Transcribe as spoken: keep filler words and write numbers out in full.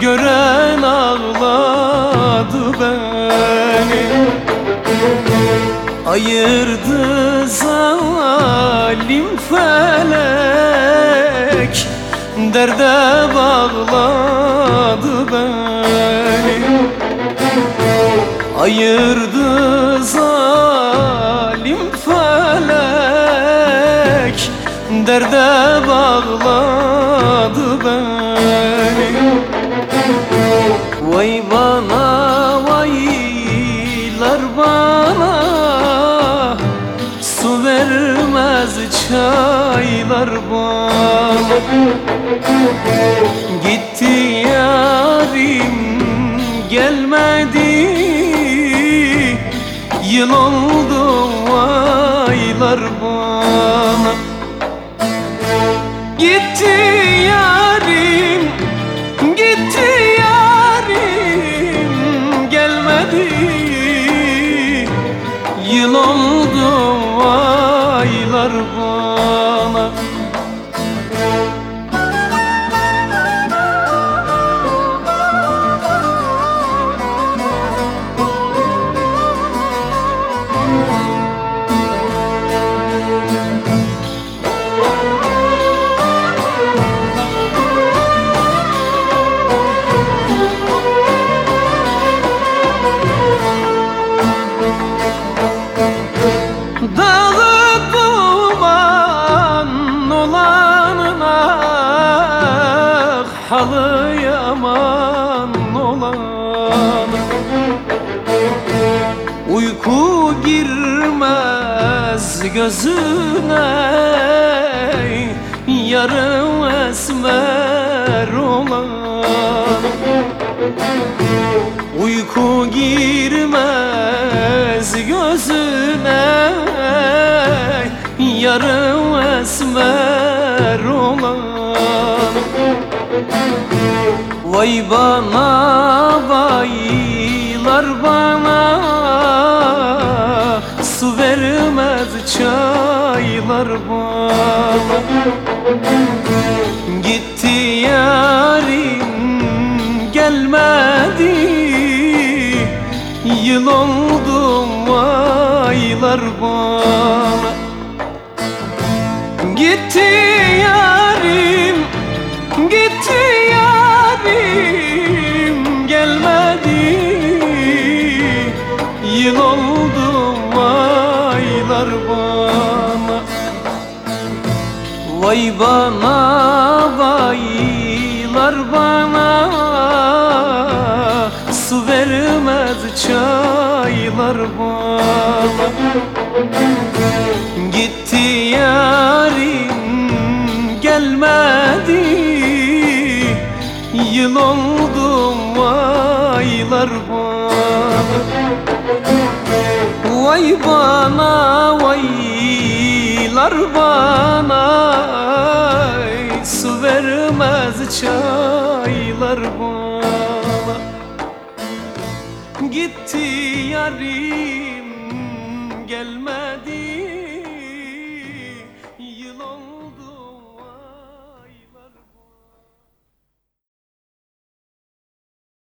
gören ağladı beni. Ayırdı zalim felek, derde bağladı beni. Ayırdı zalim felek, derde bağladı beni. Vay bana, vaylar bana, su vermez çaylar bana. Gitti yarim gelmedi, yıl oldu vaylar bana. Gitti yarim, gitti yarim gelmedi, yıl oldu vaylar bana. Dağlık duman olanına, halı yaman olan. Uyku girmez gözüne, yarı esmer olan. Uyku girmez gözüne, yarı esmer olan. Vay bana, vaylar bana, su vermez çaylar bana. Gitti yarim gelmedi, yıl oldu vaylar bana. Gitti yarim, gitti yarim gelmedi, yıl oldu vaylar bana. Vay bana, vaylar bana, su vermez çaylar bana. Gitti yarim gelmedi, yıl oldu vaylar bana. Vay bana, vaylar bana, su vermez çaylar bana. Gitti yarim